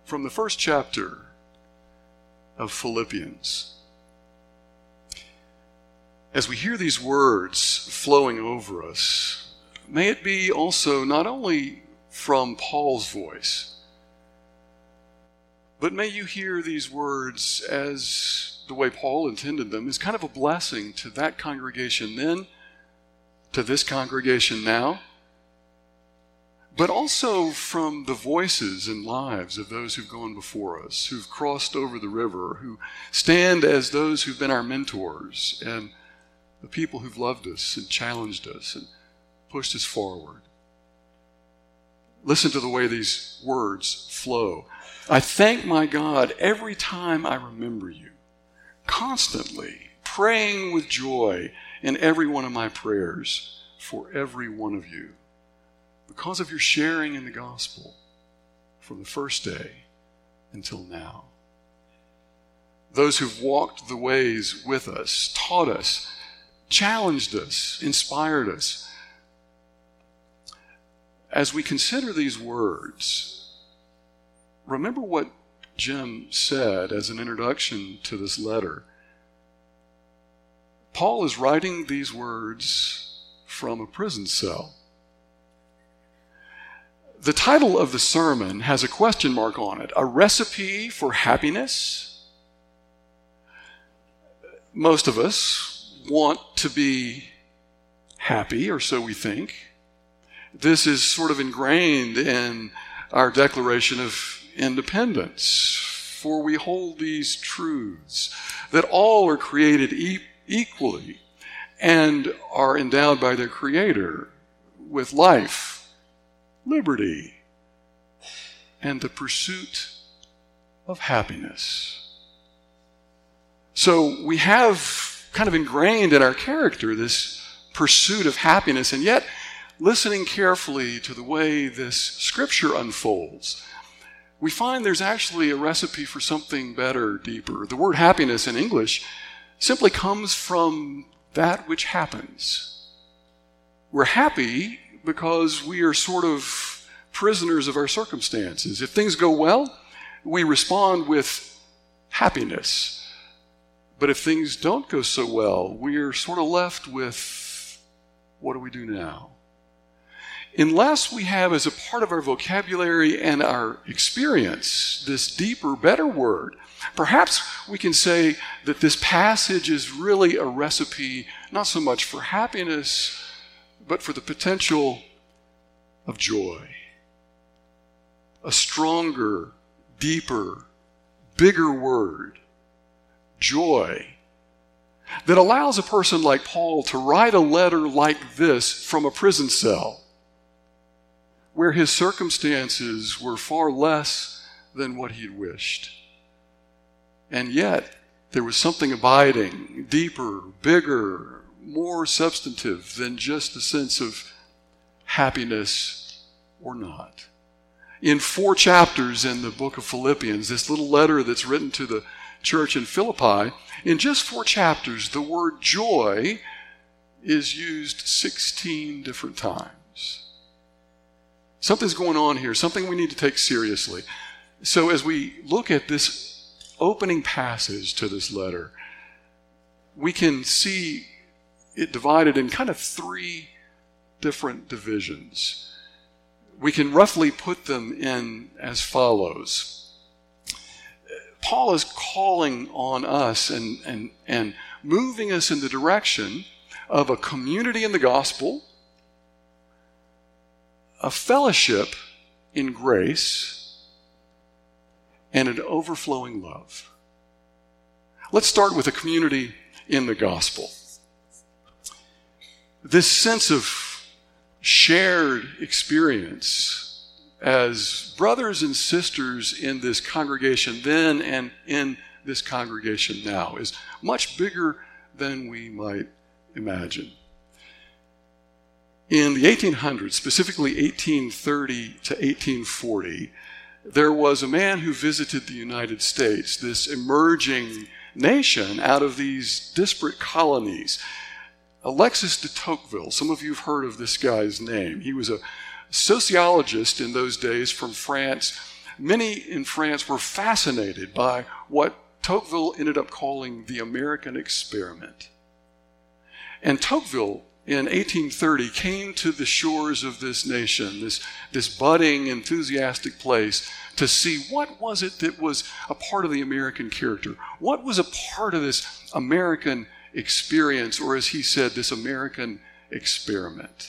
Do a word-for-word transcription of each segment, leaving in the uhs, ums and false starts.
from the first chapter of Philippians. As we hear these words flowing over us, may it be also not only from Paul's voice, but may you hear these words as the way Paul intended them, as kind of a blessing to that congregation then, to this congregation now, but also from the voices and lives of those who've gone before us, who've crossed over the river, who stand as those who've been our mentors and the people who've loved us and challenged us and pushed us forward. Listen to the way these words flow. I thank my God every time I remember you, constantly praying with joy in every one of my prayers for every one of you, because of your sharing in the gospel from the first day until now. Those who've walked the ways with us, taught us, challenged us, inspired us. As we consider these words, remember what Jim said as an introduction to this letter. Paul is writing these words from a prison cell. The title of the sermon has a question mark on it, a recipe for happiness. Most of us want to be happy, or so we think. This is sort of ingrained in our Declaration of Independence, for we hold these truths, that all are created e- equally and are endowed by their Creator with life, liberty, and the pursuit of happiness. So we have kind of ingrained in our character this pursuit of happiness, and yet listening carefully to the way this scripture unfolds, we find there's actually a recipe for something better, deeper. The word happiness in English simply comes from that which happens. We're happy because we are sort of prisoners of our circumstances. If things go well, we respond with happiness. But if things don't go so well, we're sort of left with, what do we do now? Unless we have as a part of our vocabulary and our experience this deeper, better word, perhaps we can say that this passage is really a recipe not so much for happiness, but for the potential of joy. A stronger, deeper, bigger word, joy, that allows a person like Paul to write a letter like this from a prison cell, where his circumstances were far less than what he'd wished. And yet, there was something abiding, deeper, bigger, more substantive than just a sense of happiness or not. In four chapters in the book of Philippians, this little letter that's written to the church in Philippi, in just four chapters, the word joy is used sixteen different times. Something's going on here, something we need to take seriously. So as we look at this opening passage to this letter, we can see it divided in kind of three different divisions. We can roughly put them in as follows. Paul is calling on us and, and, and moving us in the direction of a community in the gospel, a fellowship in grace, and an overflowing love. Let's start with a community in the gospel. This sense of shared experience as brothers and sisters in this congregation then and in this congregation now is much bigger than we might imagine. In the eighteen hundreds, specifically eighteen thirty to eighteen forty, there was a man who visited the United States, this emerging nation out of these disparate colonies. Alexis de Tocqueville, some of you have heard of this guy's name. He was a sociologist in those days from France many in France were fascinated by what Tocqueville ended up calling the American experiment. And Tocqueville, in eighteen thirty, came to the shores of this nation, this, this budding, enthusiastic place, to see what was it that was a part of the American character. What was a part of this American experience, or as he said, this American experiment.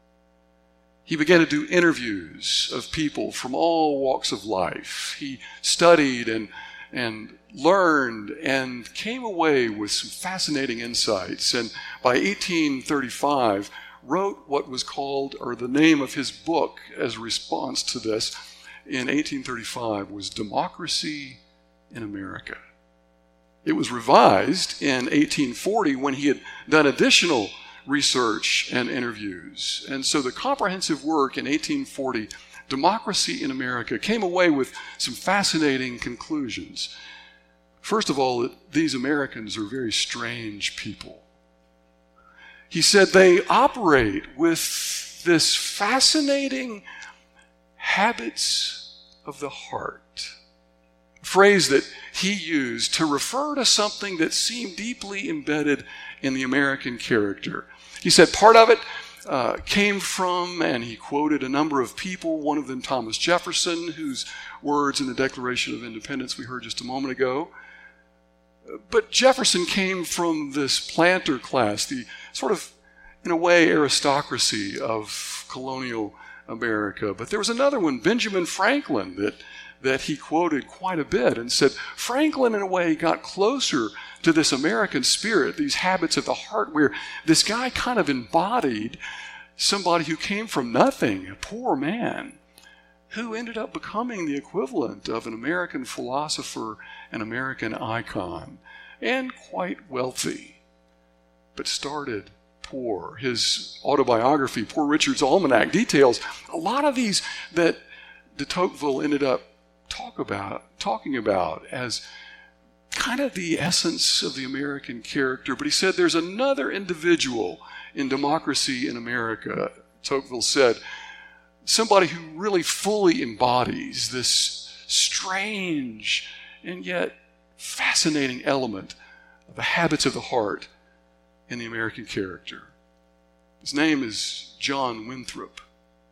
He began to do interviews of people from all walks of life. He studied and, and learned and came away with some fascinating insights. And by eighteen thirty-five, wrote what was called, or the name of his book as a response to this, in eighteen thirty-five was Democracy in America. It was revised in eighteen forty when he had done additional research and interviews. And so the comprehensive work in eighteen forty, Democracy in America, came away with some fascinating conclusions. First of all, that these Americans are very strange people. He said they operate with this fascinating habits of the heart, a phrase that he used to refer to something that seemed deeply embedded in the American character. He said part of it uh, came from, and he quoted a number of people, one of them Thomas Jefferson, whose words in the Declaration of Independence we heard just a moment ago. But Jefferson came from this planter class, the sort of, in a way, aristocracy of colonial America. But there was another one, Benjamin Franklin, that, that he quoted quite a bit and said Franklin, in a way, got closer to this American spirit, these habits of the heart, where this guy kind of embodied somebody who came from nothing, a poor man, who ended up becoming the equivalent of an American philosopher, an American icon, and quite wealthy, but started poor. His autobiography, Poor Richard's Almanac, details a lot of these that de Tocqueville ended up talk about, talking about as kind of the essence of the American character. But he said there's another individual in Democracy in America, Tocqueville said, somebody who really fully embodies this strange and yet fascinating element of the habits of the heart in the American character. His name is John Winthrop.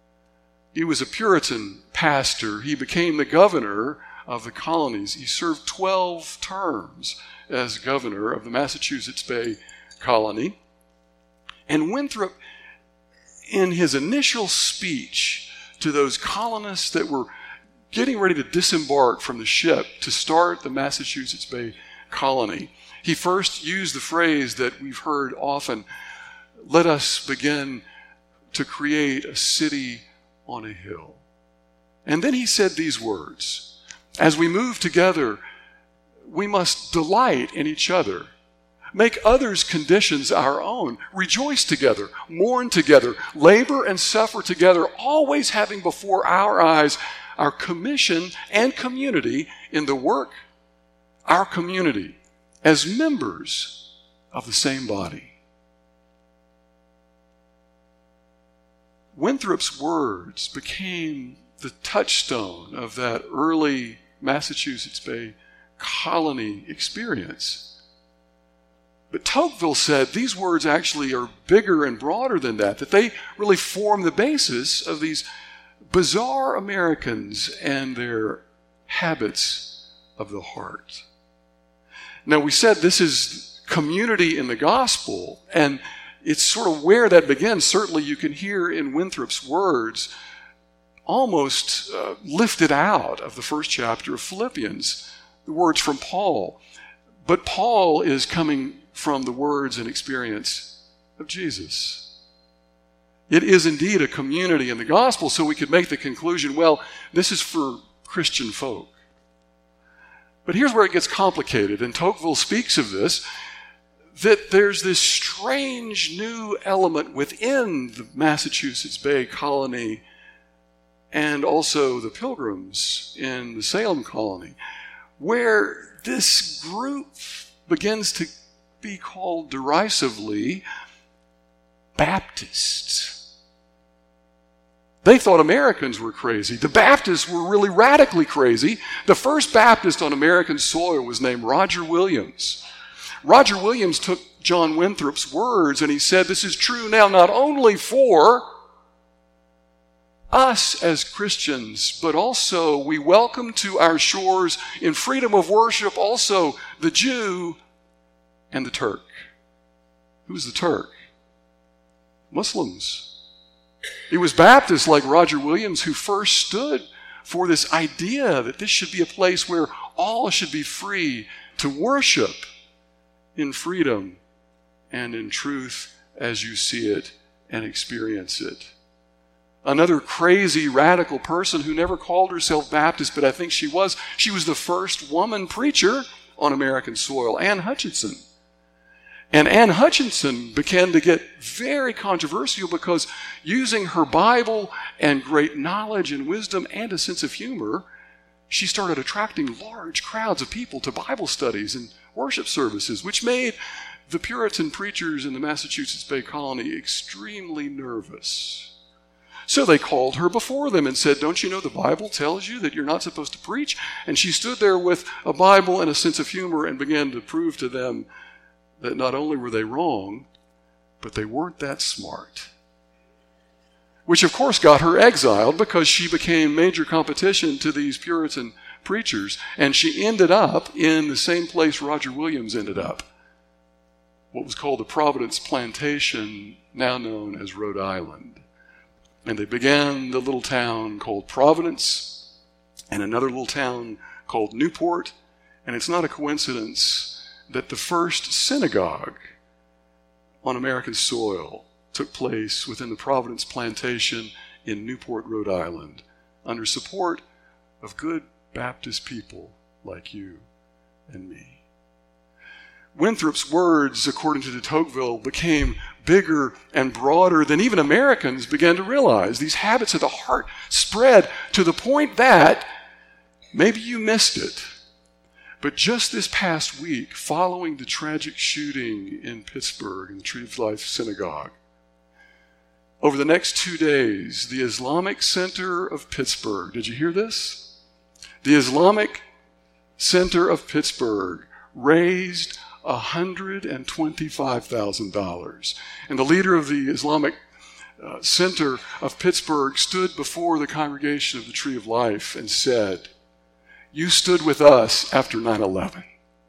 He was a Puritan pastor. He became the governor of the colonies. He served twelve terms as governor of the Massachusetts Bay Colony. And Winthrop, in his initial speech to those colonists that were getting ready to disembark from the ship to start the Massachusetts Bay Colony, he first used the phrase that we've heard often, let us begin to create a city on a hill. And then he said these words, as we move together, we must delight in each other, make others' conditions our own, rejoice together, mourn together, labor and suffer together, always having before our eyes our commission and community in the work, our community, as members of the same body. Winthrop's words became the touchstone of that early Massachusetts Bay Colony experience. But Tocqueville said these words actually are bigger and broader than that, that they really form the basis of these bizarre Americans and their habits of the heart. Now, we said this is community in the gospel, and it's sort of where that begins. Certainly you can hear in Winthrop's words almost uh, lifted out of the first chapter of Philippians, the words from Paul. But Paul is coming from the words and experience of Jesus. It is indeed a community in the gospel, so we could make the conclusion, well, this is for Christian folk. But here's where it gets complicated, and Tocqueville speaks of this, that there's this strange new element within the Massachusetts Bay Colony and also the Pilgrims in the Salem Colony, where this group begins to be called derisively Baptists. They thought Americans were crazy. The Baptists were really radically crazy. The first Baptist on American soil was named Roger Williams. Roger Williams took John Winthrop's words and he said, this is true now not only for us as Christians, but also we welcome to our shores in freedom of worship also the Jew and the Turk. Who's the Turk? Muslims. It was Baptists like Roger Williams who first stood for this idea that this should be a place where all should be free to worship in freedom and in truth as you see it and experience it. Another crazy radical person who never called herself Baptist, but I think she was, she was the first woman preacher on American soil, Anne Hutchinson. And Anne Hutchinson began to get very controversial because using her Bible and great knowledge and wisdom and a sense of humor, she started attracting large crowds of people to Bible studies and worship services, which made the Puritan preachers in the Massachusetts Bay Colony extremely nervous. So they called her before them and said, don't you know the Bible tells you that you're not supposed to preach? And she stood there with a Bible and a sense of humor and began to prove to them that not only were they wrong, but they weren't that smart. Which of course got her exiled because she became major competition to these Puritan preachers. And she ended up in the same place Roger Williams ended up. What was called the Providence Plantation, now known as Rhode Island. And they began the little town called Providence and another little town called Newport. And it's not a coincidence that the first synagogue on American soil took place within the Providence Plantation in Newport, Rhode Island, under support of good Baptist people like you and me. Winthrop's words, according to de Tocqueville, became bigger and broader than even Americans began to realize. These habits of the heart spread to the point that, maybe you missed it, but just this past week, following the tragic shooting in Pittsburgh in the Tree of Life Synagogue, over the next two days, the Islamic Center of Pittsburgh, did you hear this? The Islamic Center of Pittsburgh raised one hundred twenty-five thousand dollars. And the leader of the Islamic uh, Center of Pittsburgh stood before the congregation of the Tree of Life and said, you stood with us after nine eleven.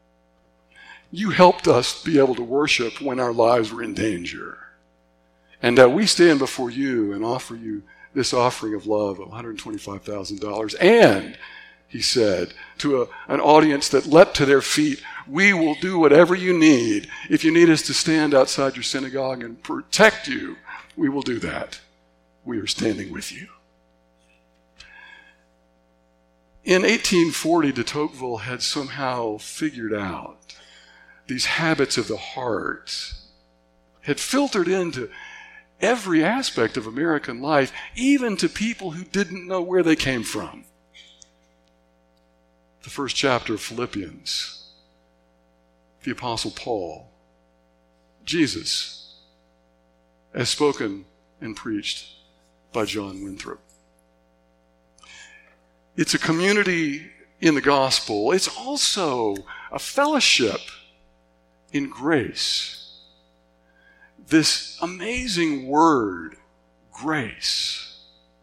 You helped us be able to worship when our lives were in danger. And uh, we stand before you and offer you this offering of love of one hundred twenty-five thousand dollars. And, he said, to a, an audience that leapt to their feet, we will do whatever you need. If you need us to stand outside your synagogue and protect you, we will do that. We are standing with you. In eighteen forty, de Tocqueville had somehow figured out these habits of the heart, had filtered into every aspect of American life, even to people who didn't know where they came from. The first chapter of Philippians, the Apostle Paul, Jesus, as spoken and preached by John Winthrop. It's a community in the gospel. It's also a fellowship in grace. This amazing word, grace.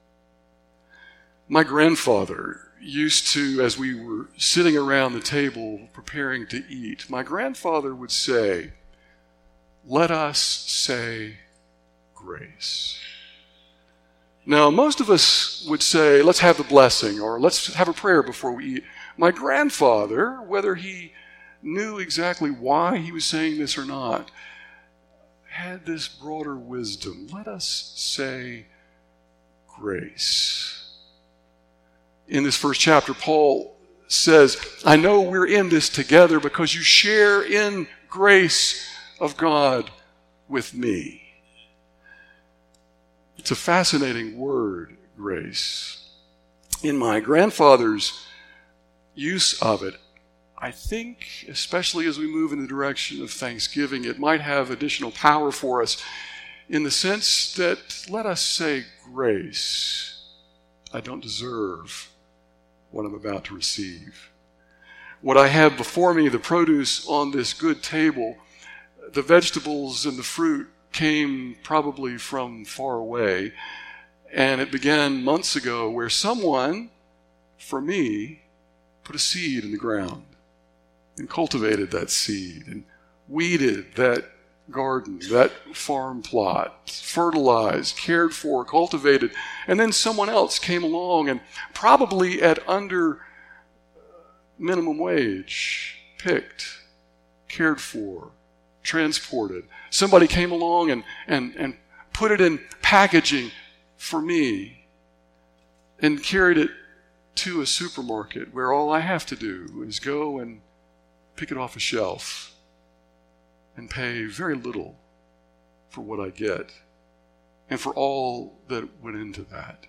My grandfather used to, as we were sitting around the table preparing to eat, my grandfather would say, let us say grace. Now, most of us would say, let's have the blessing, or let's have a prayer before we eat. My grandfather, whether he knew exactly why he was saying this or not, had this broader wisdom. Let us say grace. In this first chapter, Paul says, I know we're in this together because you share in grace of God with me. It's a fascinating word, grace. In my grandfather's use of it, I think, especially as we move in the direction of Thanksgiving, it might have additional power for us. in the sense that, let us say, grace. I don't deserve what I'm about to receive. What I have before me, the produce on this good table, the vegetables and the fruit came probably from far away, and it began months ago where someone, for me, put a seed in the ground and cultivated that seed and weeded that garden, that farm plot, fertilized, cared for, cultivated, and then someone else came along and probably at under minimum wage, picked, cared for, transported. Somebody came along and, and, and put it in packaging for me and carried it to a supermarket where all I have to do is go and pick it off a shelf and pay very little for what I get and for all that went into that.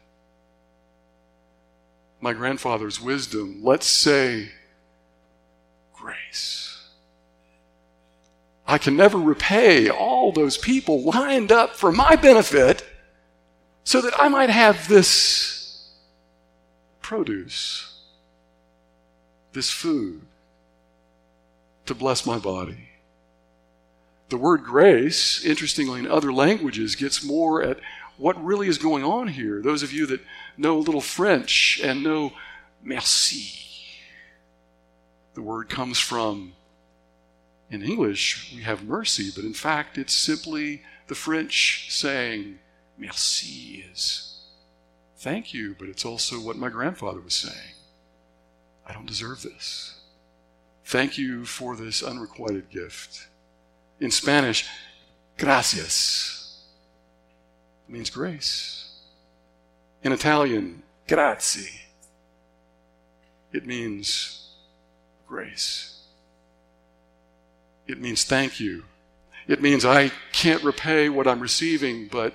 My grandfather's wisdom, let's say grace. I can never repay all those people lined up for my benefit so that I might have this produce, this food to bless my body. The word grace, interestingly, in other languages, gets more at what really is going on here. Those of you that know a little French and know merci. The word comes from, in English, we have mercy, but in fact, it's simply the French saying merci is thank you, but it's also what my grandfather was saying. I don't deserve this. Thank you for this unrequited gift. In Spanish, gracias means grace. In Italian, grazie, it means grace. It means thank you. It means I can't repay what I'm receiving, but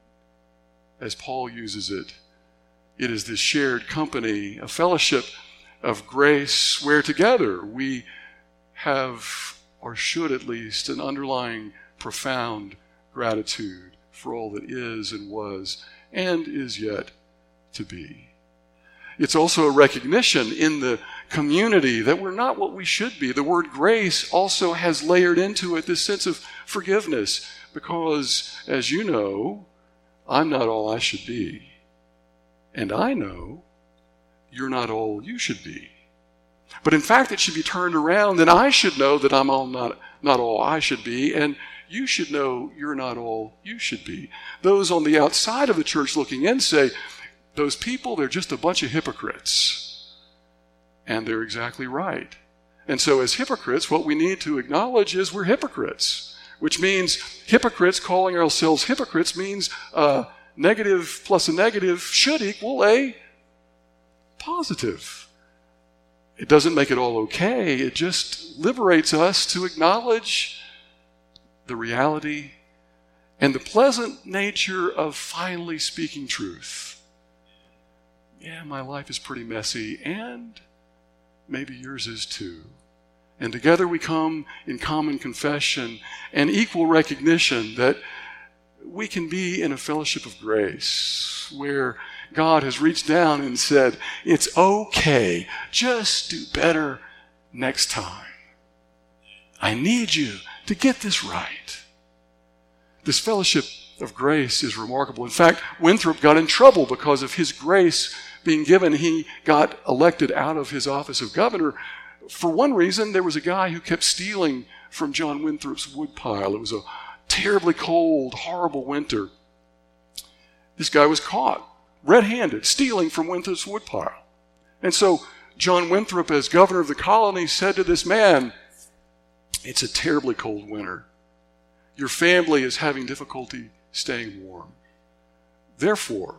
as Paul uses it, it is this shared company, a fellowship of grace where together we have, or should at least, an underlying profound gratitude for all that is and was and is yet to be. It's also a recognition in the community that we're not what we should be. The word grace also has layered into it this sense of forgiveness because, as you know, I'm not all I should be. And I know you're not all you should be. But in fact, it should be turned around, and I should know that I'm all not, not all I should be, and you should know you're not all you should be. Those on the outside of the church looking in say, those people, they're just a bunch of hypocrites. And they're exactly right. And so as hypocrites, what we need to acknowledge is we're hypocrites, which means hypocrites, calling ourselves hypocrites, means uh, negative plus a negative should equal a positive. It doesn't make it all okay. It just liberates us to acknowledge the reality and the pleasant nature of finally speaking truth. Yeah, my life is pretty messy, and maybe yours is too. And together we come in common confession and equal recognition that we can be in a fellowship of grace where God has reached down and said, it's okay, just do better next time. I need you to get this right. This fellowship of grace is remarkable. In fact, Winthrop got in trouble because of his grace being given. He got elected out of his office of governor. For one reason, there was a guy who kept stealing from John Winthrop's woodpile. It was a terribly cold, horrible winter. This guy was caught red-handed, stealing from Winthrop's woodpile. And so John Winthrop, as governor of the colony, said to this man, it's a terribly cold winter. Your family is having difficulty staying warm. Therefore,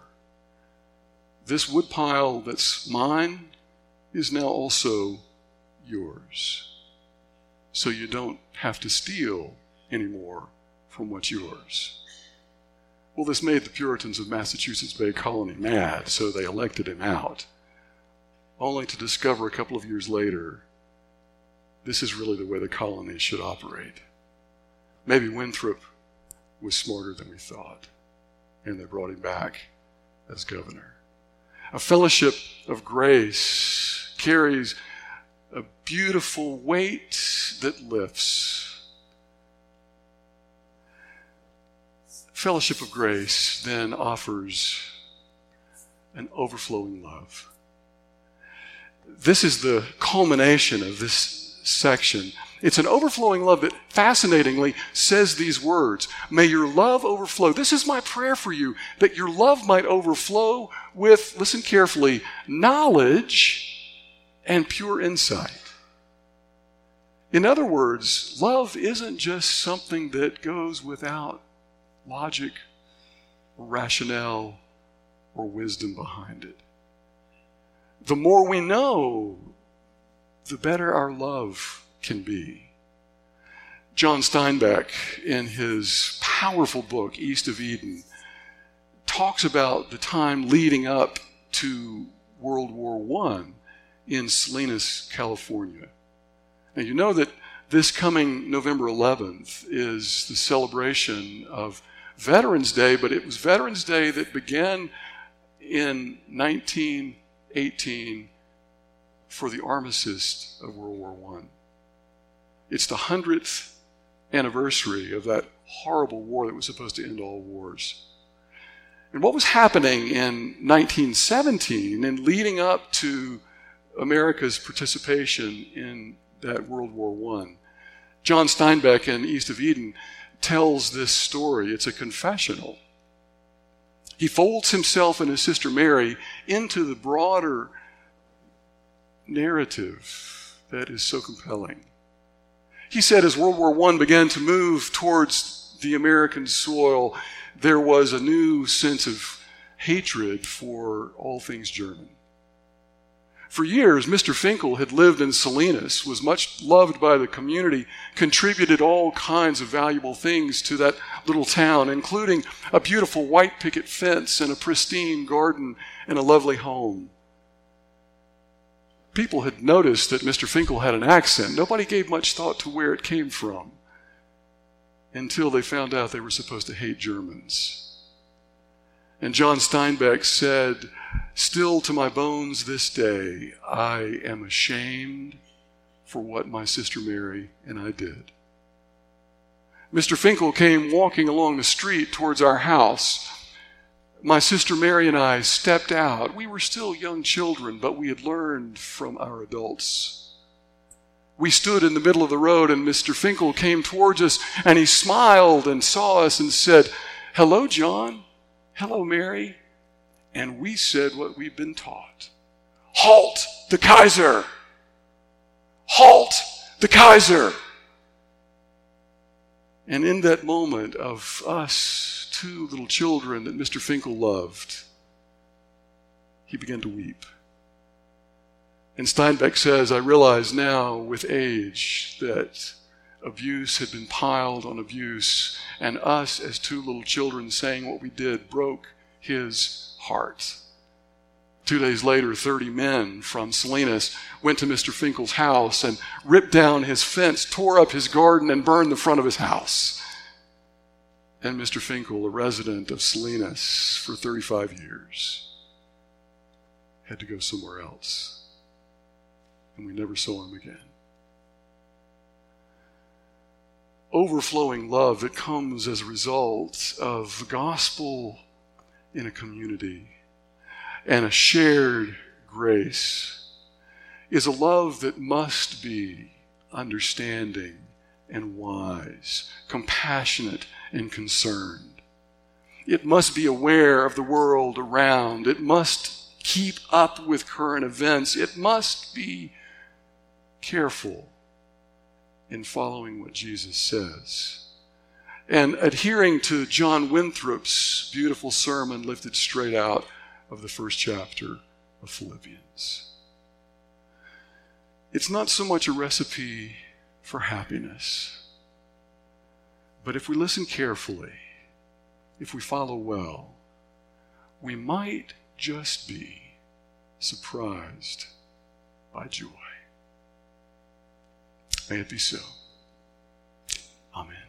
this woodpile that's mine is now also yours. So you don't have to steal anymore from what's yours. Well, this made the Puritans of Massachusetts Bay Colony mad, so they elected him out, only to discover a couple of years later, this is really the way the colony should operate. Maybe Winthrop was smarter than we thought. And they brought him back as governor. A fellowship of grace carries a beautiful weight that lifts. Fellowship of grace then offers an overflowing love. This is the culmination of this section. It's an overflowing love that fascinatingly says these words, may your love overflow. This is my prayer for you, that your love might overflow with, listen carefully, knowledge and pure insight. In other words, love isn't just something that goes without logic or rationale or wisdom behind it. The more we know, the better our love can be. John Steinbeck, in his powerful book, East of Eden, talks about the time leading up to World War One in Salinas, California. Now, you know that this coming November eleventh is the celebration of Veterans Day, but it was Veterans Day that began in nineteen eighteen for the armistice of World War One. It's the hundredth anniversary of that horrible war that was supposed to end all wars. And what was happening in nineteen seventeen and leading up to America's participation in that World War One? John Steinbeck in East of Eden tells this story. It's a confessional. He folds himself and his sister Mary into the broader narrative that is so compelling. He said as World War One began to move towards the American soil, there was a new sense of hatred for all things German. For years, Mister Finkel had lived in Salinas, was much loved by the community, contributed all kinds of valuable things to that little town, including a beautiful white picket fence and a pristine garden and a lovely home. People had noticed that Mister Finkel had an accent. Nobody gave much thought to where it came from until they found out they were supposed to hate Germans. And John Steinbeck said, still to my bones this day, I am ashamed for what my sister Mary and I did. Mister Finkel came walking along the street towards our house. My sister Mary and I stepped out. We were still young children, but we had learned from our adults. We stood in the middle of the road, and Mister Finkel came towards us, and he smiled and saw us and said, hello, John. Hello, Mary. And we said what we've been taught. Halt the Kaiser! Halt the Kaiser! And in that moment of us, two little children that Mister Finkel loved, he began to weep. And Steinbeck says, I realize now with age that abuse had been piled on abuse, and us as two little children saying what we did broke his heart. Two days later, thirty men from Salinas went to Mister Finkel's house and ripped down his fence, tore up his garden, and burned the front of his house. And Mister Finkel, a resident of Salinas for thirty-five years, had to go somewhere else. And we never saw him again. Overflowing love that comes as a result of the gospel in a community and a shared grace is a love that must be understanding and wise, compassionate and concerned. It must be aware of the world around. It must keep up with current events. It must be careful in following what Jesus says and adhering to John Winthrop's beautiful sermon lifted straight out of the first chapter of Philippians. It's not so much a recipe for happiness, but if we listen carefully, if we follow well, we might just be surprised by joy. May it be so. Amen.